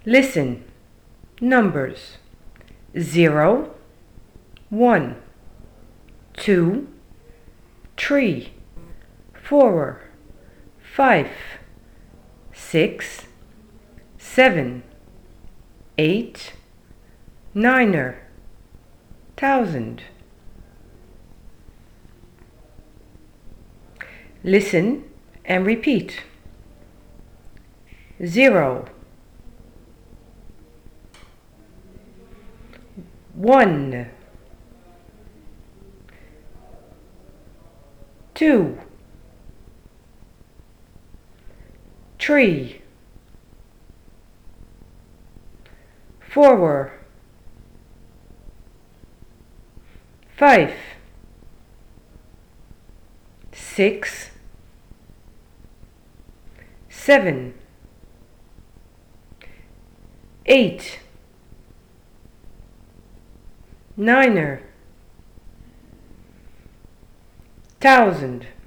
Listen. Numbers. 0, 1, 2, 3, 4, 5, 6, 7, 8, 9, 1,000. Listen and repeat. 0, 1, 2, 3, 4, 5, 6, 7, 8, 9, 1,000.